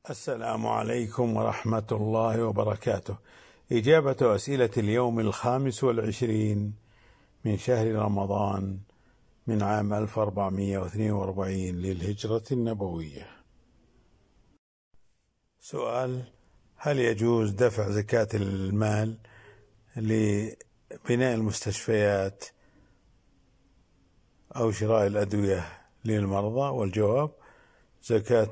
السلام عليكم ورحمة الله وبركاته. إجابة أسئلة اليوم 25 من شهر رمضان من عام 1442 للهجرة النبوية. سؤال: هل يجوز دفع زكاة المال لبناء المستشفيات أو شراء الأدوية للمرضى؟ والجواب: زكاة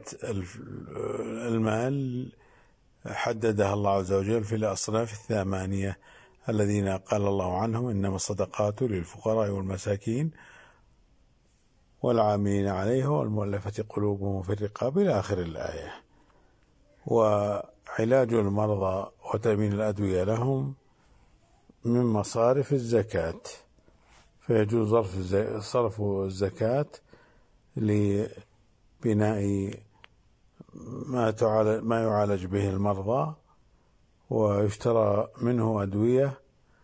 المال حددها الله عز وجل في الأصناف الثمانية الذين قال الله عنهم: إنما الصدقات للفقراء والمساكين والعاملين عليها والمؤلفة قلوبهم في الرقاب إلى آخر الآية. وعلاج المرضى وتأمين الأدوية لهم من مصارف الزكاة، فيجوز صرف الزكاة لبناء ما يعالج به المرضى، ويشترى منه أدوية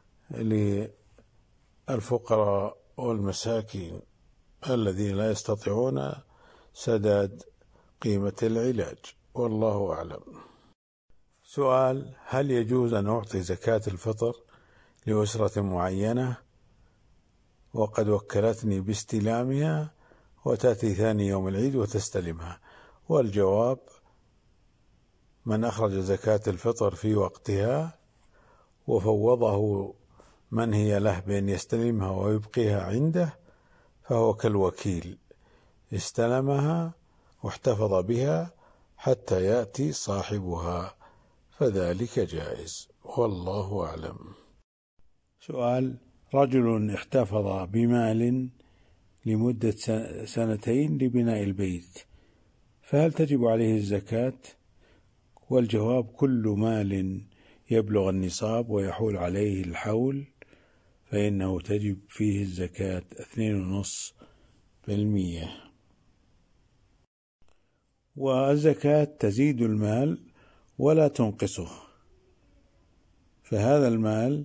للفقراء والمساكين الذين لا يستطيعون سداد قيمة العلاج، والله أعلم. سؤال: هل يجوز أن أعطي زكاة الفطر لأسرة معينة وقد وكلتني باستلامها وتأتي ثاني يوم العيد وتستلمها؟ والجواب: من أخرج زكاة الفطر في وقتها وفوضه من هي له بأن يستلمها ويبقيها عنده فهو كالوكيل، استلمها واحتفظ بها حتى يأتي صاحبها، فذلك جائز، والله أعلم. سؤال: رجل احتفظ بمال لمدة 2 لبناء البيت، فهل تجب عليه الزكاة؟ والجواب: كل مال يبلغ النصاب ويحول عليه الحول فإنه تجب فيه الزكاة 2.5%. والزكاة تزيد المال ولا تنقصه، فهذا المال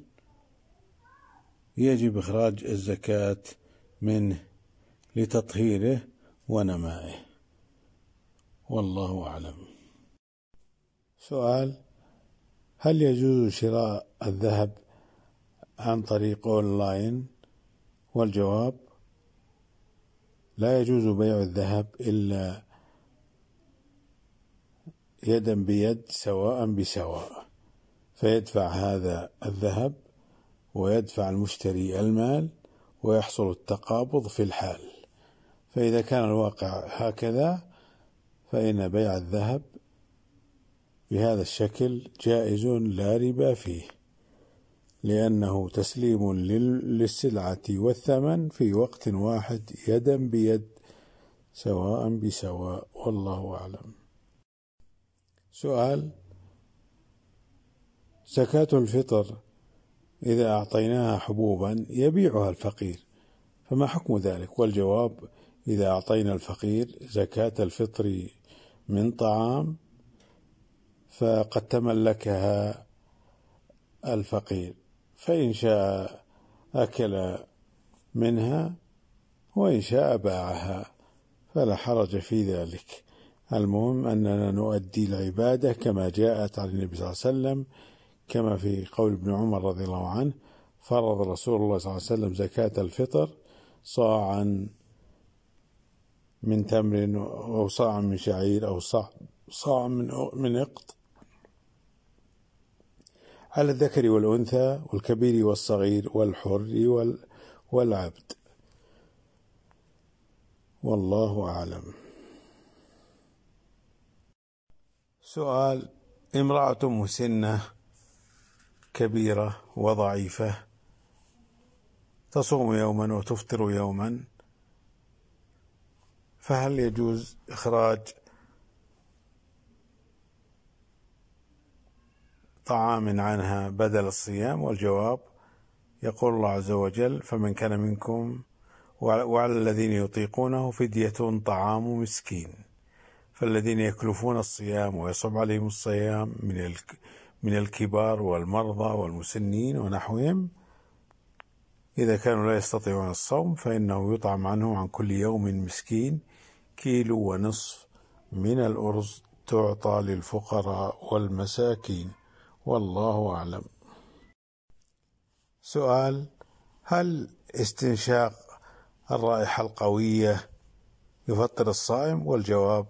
يجب إخراج الزكاة منه لتطهيره ونمائه، والله أعلم. سؤال: هل يجوز شراء الذهب عن طريق أونلاين؟ والجواب: لا يجوز بيع الذهب إلا يدا بيد سواء بسواء، فيدفع هذا الذهب ويدفع المشتري المال ويحصل التقابض في الحال، فإذا كان الواقع هكذا فإن بيع الذهب بهذا الشكل جائز لا ربا فيه، لأنه تسليم للسلعة والثمن في وقت واحد يدا بيد سواء بسواء، والله أعلم. سؤال: زكاة الفطر إذا أعطيناها حبوبا يبيعها الفقير، فما حكم ذلك؟ والجواب: إذا أعطينا الفقير زكاة الفطر من طعام فقد تملكها الفقير، فإن شاء أكل منها وإن شاء باعها فلا حرج في ذلك. المهم أننا نؤدي العبادة كما جاءت عن النبي صلى الله عليه وسلم، كما في قول ابن عمر رضي الله عنه: فرض رسول الله صلى الله عليه وسلم زكاة الفطر صاعا من تمر أو صاعا من شعير أو صاع من إقط على الذكر والأنثى والكبير والصغير والحر والعبد، والله أعلم. سؤال: امرأة مسنة كبيرة وضعيفة تصوم يوما وتفطر يوما، فهل يجوز إخراج طعام عنها بدل الصيام؟ والجواب: يقول الله عز وجل: فمن كان منكم وعلى الذين يطيقونه فدية طعام مسكين، فالذين يكلفون الصيام ويصعب عليهم الصيام من الكبار والمرضى والمسنين ونحوهم إذا كانوا لا يستطيعون الصوم فإنه يطعم عنه عن كل يوم مسكين 1.5 كيلو من الأرز تعطى للفقراء والمساكين، والله أعلم. سؤال: هل استنشاق الرائحة القوية يفطر الصائم؟ والجواب: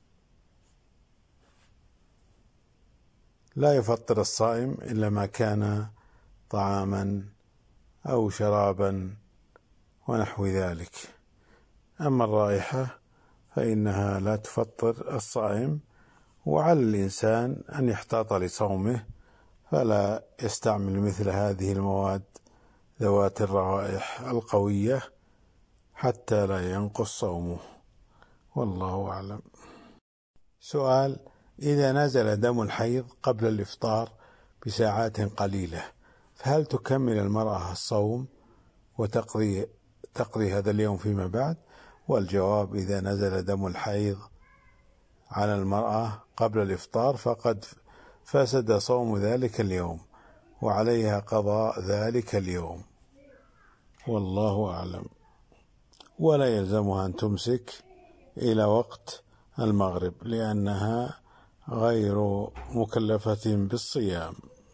لا يفطر الصائم إلا ما كان طعاما أو شرابا ونحو ذلك. أما الرائحة فإنها لا تفطر الصائم، وعلى الإنسان أن يحتاط لصومه فلا يستعمل مثل هذه المواد ذوات الروائح القوية حتى لا ينقص صومه، والله أعلم. سؤال: إذا نزل دم الحيض قبل الإفطار بساعات قليلة فهل تكمل المرأة الصوم وتقضي هذا اليوم فيما بعد؟ والجواب: إذا نزل دم الحيض على المرأة قبل الإفطار فقد فسد صوم ذلك اليوم، وعليها قضاء ذلك اليوم، والله أعلم. ولا يلزمها أن تمسك إلى وقت المغرب لأنها غير مكلفة بالصيام.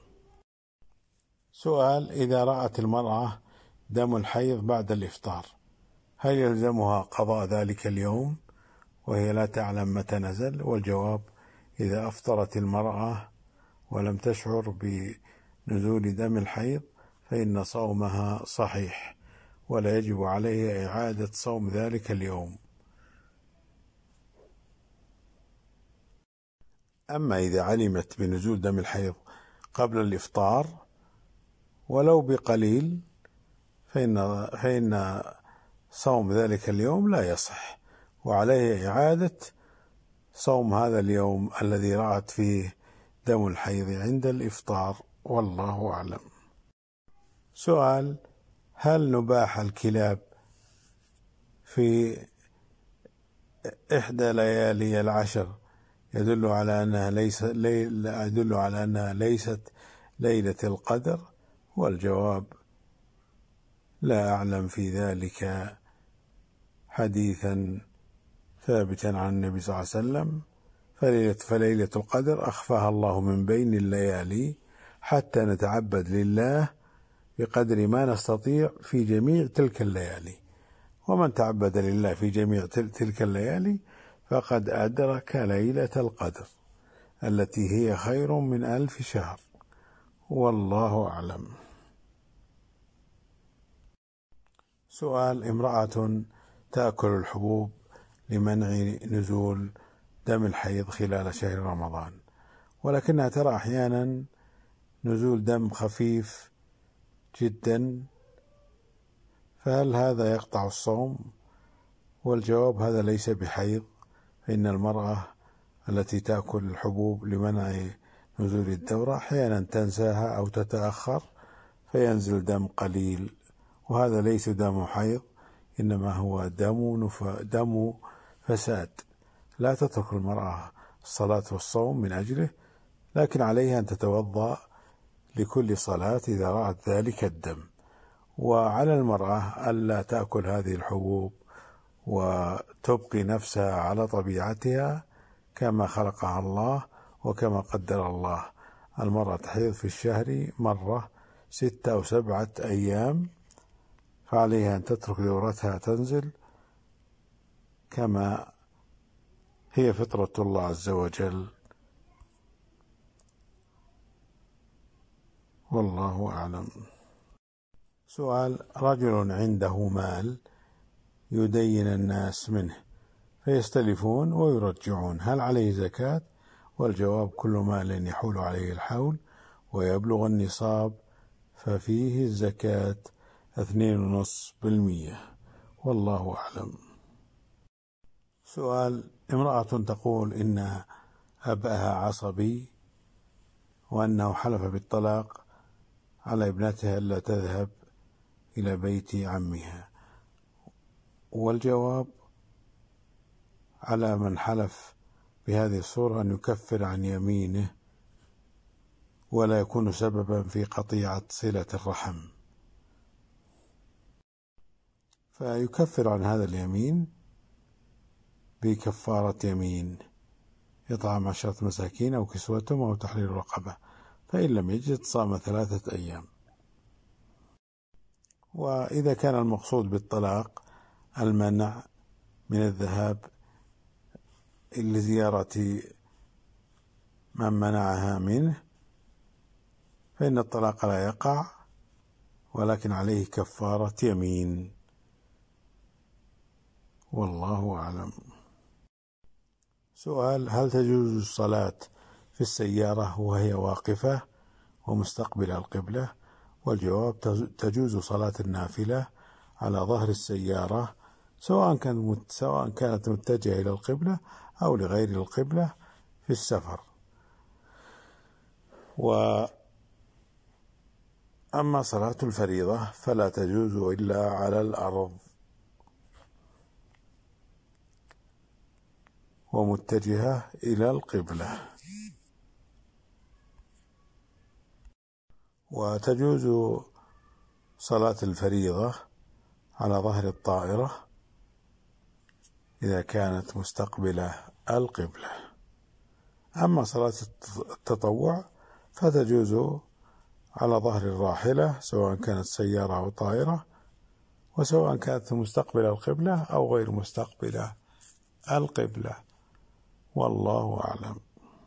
سؤال: إذا رأت المرأة دم الحيض بعد الإفطار هل يلزمها قضاء ذلك اليوم وهي لا تعلم متى نزل؟ والجواب: إذا أفطرت المرأة ولم تشعر بنزول دم الحيض فإن صومها صحيح، ولا يجب عليها إعادة صوم ذلك اليوم. أما إذا علمت بنزول دم الحيض قبل الإفطار ولو بقليل فإن صوم ذلك اليوم لا يصح، وعليه إعادة صوم هذا اليوم الذي رأت فيه دم الحيض عند الإفطار، والله أعلم. سؤال: هل نباح الكلاب في إحدى ليالي العشر يدل على أنها ليست ليلة القدر؟ والجواب: لا أعلم في ذلك حديثا ثابتا عن النبي صلى الله عليه وسلم، فليلة القدر أخفاها الله من بين الليالي حتى نتعبد لله بقدر ما نستطيع في جميع تلك الليالي، ومن تعبد لله في جميع تلك الليالي فقد أدرك ليلة القدر التي هي خير من 1000 شهر، والله أعلم. سؤال: امرأة تأكل الحبوب لمنع نزول دم الحيض خلال شهر رمضان، ولكنها ترى أحيانا نزول دم خفيف جدا، فهل هذا يقطع الصوم؟ والجواب: هذا ليس بحيض، فإن المرأة التي تأكل الحبوب لمنع نزول الدورة أحيانا تنساها أو تتأخر فينزل دم قليل، وهذا ليس دم حيض، إنما هو دم فساد. لا تترك المرأة الصلاة والصوم من أجله، لكن عليها أن تتوضأ لكل صلاة إذا رأت ذلك الدم. وعلى المرأة ألا تأكل هذه الحبوب وتبقي نفسها على طبيعتها كما خلقها الله وكما قدر الله. المرأة تحيض في الشهر مرة 6 أو 7 أيام، فعليها أن تترك دورتها تنزل كما هي فطرة الله عز وجل، والله أعلم. سؤال: رجل عنده مال يدين الناس منه فيستلفون ويرجعون، هل عليه زكاة؟ والجواب: كل مال يحول عليه الحول ويبلغ النصاب ففيه الزكاة 2.5%، والله أعلم. سؤال: امرأة تقول إن أباها عصبي وأنه حلف بالطلاق على ابنتها ألا تذهب إلى بيت عمها، والجواب: على من حلف بهذه الصورة أن يكفر عن يمينه ولا يكون سببا في قطيعة صلة الرحم، فيكفر عن هذا اليمين بكفارة يمين إطعام 10 مساكين أو كسوتهم أو تحرير رقبة، فإن لم يجد صام 3 أيام. وإذا كان المقصود بالطلاق المنع من الذهاب لزيارة من منعها منه، فإن الطلاق لا يقع، ولكن عليه كفارة يمين، والله أعلم. سؤال: هل تجوز الصلاة في السيارة وهي واقفة ومستقبلة القبلة؟ والجواب: تجوز صلاة النافلة على ظهر السيارة سواء كانت متجهة إلى القبلة أو لغير القبلة في السفر. وأما صلاة الفريضة فلا تجوز إلا على الأرض ومتجهة إلى القبلة. وتجوز صلاة الفريضة على ظهر الطائرة إذا كانت مستقبلة القبلة. أما صلاة التطوع فتجوز على ظهر الراحلة سواء كانت سيارة أو طائرة، وسواء كانت مستقبلة القبلة أو غير مستقبلة القبلة، والله أعلم.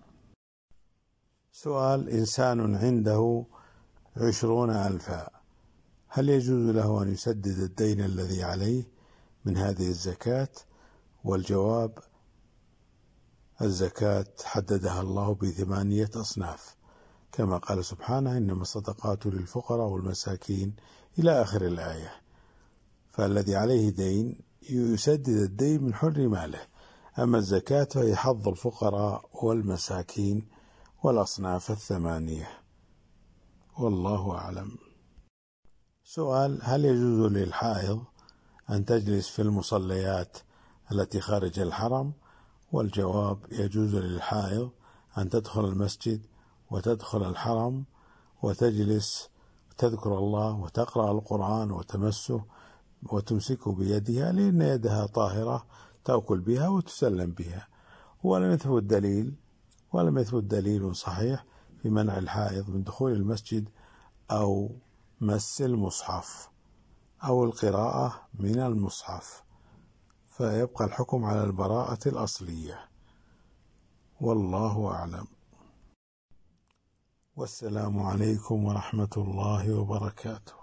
سؤال: إنسان عنده 20,000، هل يجوز له أن يسدد الدين الذي عليه من هذه الزكاة؟ والجواب: الزكاة حددها الله ب8 أصناف، كما قال سبحانه: إنما الصدقات للفقراء والمساكين إلى آخر الآية. فالذي عليه دين يسدد الدين من حر ماله، أما الزكاة فهي حظ الفقراء والمساكين والأصناف 8، والله أعلم. سؤال: هل يجوز للحائض أن تجلس في المصليات التي خارج الحرم؟ والجواب: يجوز للحائض أن تدخل المسجد وتدخل الحرم وتجلس تذكر الله وتقرأ القرآن وتمسه وتمسكه بيدها، لأن يدها طاهرة تأكل بها وتسلم بها. ولم يثبت دليل صحيح في منع الحائض من دخول المسجد أو مس المصحف أو القراءة من المصحف، فيبقى الحكم على البراءة الأصلية، والله أعلم. والسلام عليكم ورحمة الله وبركاته.